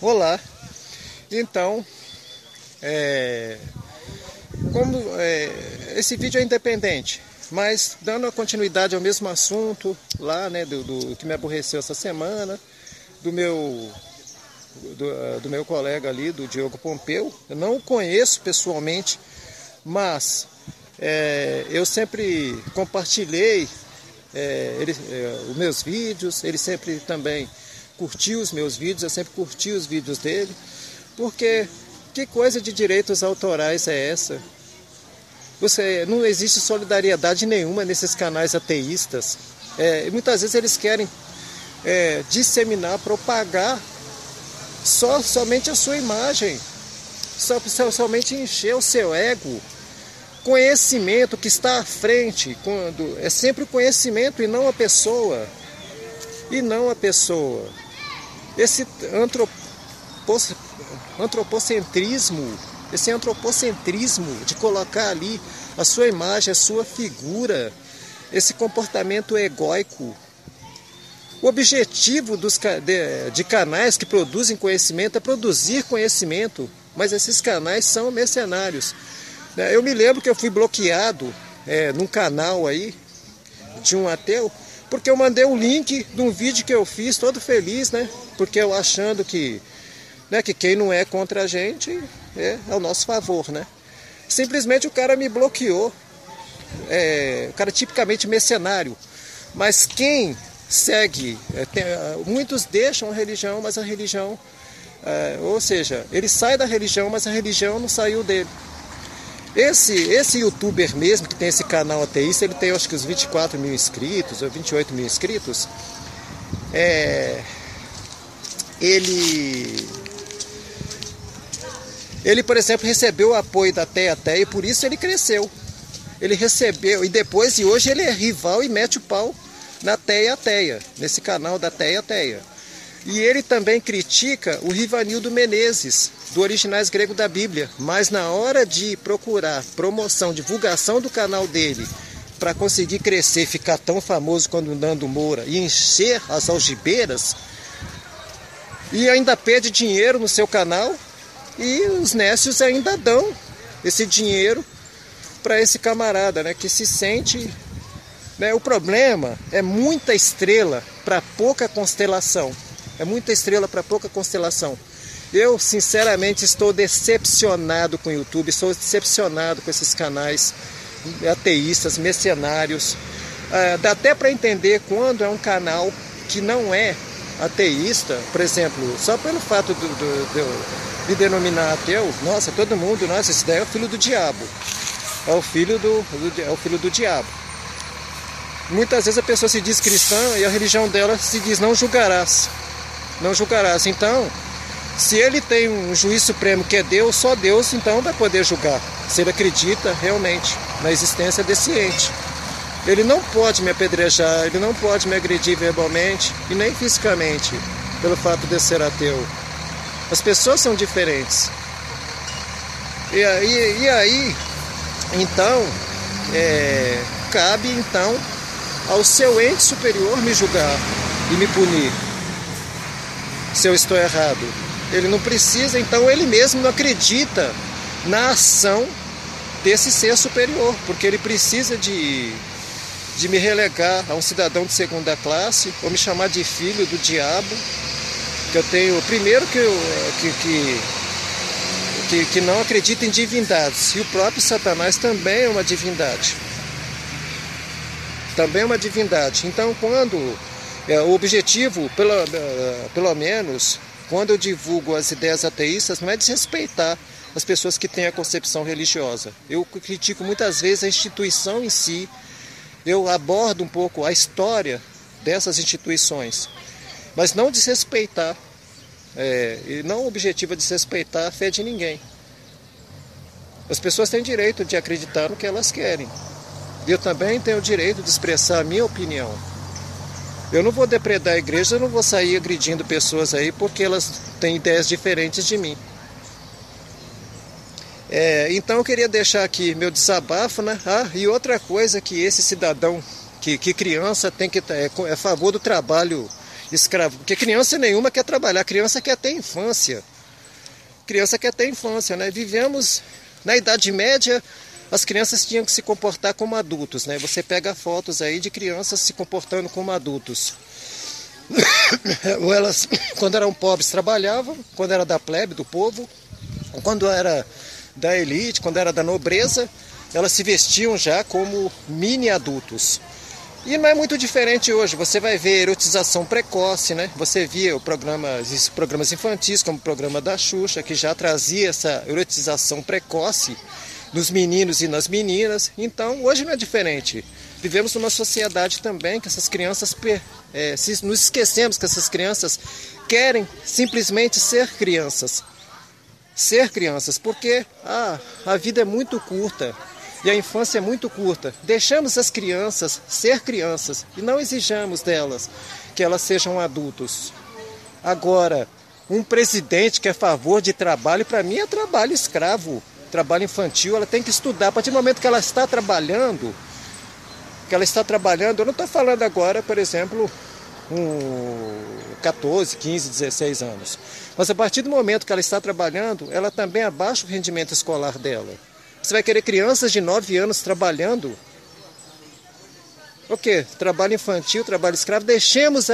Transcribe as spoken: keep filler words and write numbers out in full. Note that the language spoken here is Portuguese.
Olá, então, é, como é, esse vídeo é independente, mas dando a continuidade ao mesmo assunto lá, né, do, do que me aborreceu essa semana, do meu, do, do meu colega ali, do Diogo Pompeu. Eu não o conheço pessoalmente, mas é, eu sempre compartilhei é, ele, é, os meus vídeos, ele sempre também curtiu os meus vídeos, eu sempre curti os vídeos dele, porque que coisa de direitos autorais é essa? Você, não existe solidariedade nenhuma nesses canais ateístas. É, muitas vezes eles querem é, disseminar, propagar só, somente a sua imagem, só, só, somente encher o seu ego. Conhecimento que está à frente, quando é sempre o conhecimento e não a pessoa. E não a pessoa. Esse antropos, antropocentrismo, esse antropocentrismo de colocar ali a sua imagem, a sua figura, esse comportamento egóico. O objetivo dos, de, de canais que produzem conhecimento é produzir conhecimento, mas esses canais são mercenários. Eu me lembro que eu fui bloqueado é, num canal aí, de um ateu, porque eu mandei um link de um vídeo que eu fiz, todo feliz, né? Porque eu achando que, né, que quem não é contra a gente é ao nosso favor, né? Simplesmente o cara me bloqueou. É, o cara tipicamente mercenário. Mas quem segue, é, tem, muitos deixam a religião, mas a religião, é, ou seja, ele sai da religião, mas a religião não saiu dele. Esse, esse youtuber mesmo, que tem esse canal ateísta, ele tem acho que uns vinte e quatro mil inscritos, ou vinte e oito mil inscritos. É, ele, ele, por exemplo, recebeu o apoio da Teia Teia e por isso ele cresceu. Ele recebeu, e depois, e hoje ele é rival e mete o pau na Teia Teia, nesse canal da Teia Teia. E ele também critica o Rivanildo Menezes, do Originais Grego da Bíblia. Mas na hora de procurar promoção, divulgação do canal dele, para conseguir crescer, ficar tão famoso quanto o Nando Moura e encher as algibeiras, e ainda pede dinheiro no seu canal, e os nécios ainda dão esse dinheiro para esse camarada, né, que se sente... Né, o problema é muita estrela para pouca constelação. É muita estrela para pouca constelação. Eu, sinceramente, estou decepcionado com o YouTube, estou decepcionado com esses canais ateístas, mercenários. Ah, dá até para entender quando é um canal que não é ateísta, por exemplo, só pelo fato do, do, do, de denominar ateu, nossa, todo mundo, nossa, esse daí é o filho do diabo. É o filho do, do, é o filho do diabo. Muitas vezes a pessoa se diz cristã e a religião dela se diz não julgarás. Não julgarás. Então, se ele tem um juiz supremo que é Deus, só Deus então vai poder julgar. Se ele acredita realmente na existência desse ente. Ele não pode me apedrejar, ele não pode me agredir verbalmente e nem fisicamente, pelo fato de ser ateu. As pessoas são diferentes. E aí, e aí então, é, cabe então ao seu ente superior me julgar e me punir. Se eu estou errado. Ele não precisa, então ele mesmo não acredita na ação desse ser superior, porque ele precisa de, de me relegar a um cidadão de segunda classe, ou me chamar de filho do diabo, que eu tenho, primeiro que, eu, que, que, que, que não acredita em divindades, e o próprio Satanás também é uma divindade. Também é uma divindade. Então, quando... É, o objetivo, pelo, pelo menos, quando eu divulgo as ideias ateístas, não é desrespeitar as pessoas que têm a concepção religiosa. Eu critico muitas vezes a instituição em si, eu abordo um pouco a história dessas instituições, mas não desrespeitar, é, e não o objetivo é desrespeitar a fé de ninguém. As pessoas têm direito de acreditar no que elas querem. Eu também tenho o direito de expressar a minha opinião. Eu não vou depredar a igreja, eu não vou sair agredindo pessoas aí porque elas têm ideias diferentes de mim. É, então eu queria deixar aqui meu desabafo, né? Ah, e outra coisa que esse cidadão, que, que criança tem que é, é a favor do trabalho escravo. Porque criança nenhuma quer trabalhar, criança quer ter infância. Criança quer ter infância, né? Vivemos na Idade Média, as crianças tinham que se comportar como adultos, né? Você pega fotos aí de crianças se comportando como adultos. Ou elas, quando eram pobres, trabalhavam, quando era da plebe, do povo, quando era da elite, quando era da nobreza, elas se vestiam já como mini adultos. E não é muito diferente hoje. Você vai ver erotização precoce, né? Você via programas, programas infantis, como o programa da Xuxa, que já trazia essa erotização precoce nos meninos e nas meninas. Então, hoje não é diferente. Vivemos numa sociedade também que essas crianças, é, se nos esquecemos que essas crianças querem simplesmente ser crianças. Ser crianças, porque ah, a vida é muito curta. E a infância é muito curta. Deixamos as crianças ser crianças e não exijamos delas que elas sejam adultos. Agora, um presidente que é a favor de trabalho, para mim é trabalho escravo, trabalho infantil. Ela tem que estudar. A partir do momento que ela está trabalhando, que ela está trabalhando, eu não estou falando agora, por exemplo, com catorze, quinze, dezesseis anos. Mas a partir do momento que ela está trabalhando, ela também abaixa o rendimento escolar dela. Você vai querer crianças de nove anos trabalhando? O quê? Trabalho infantil, trabalho escravo? Deixemos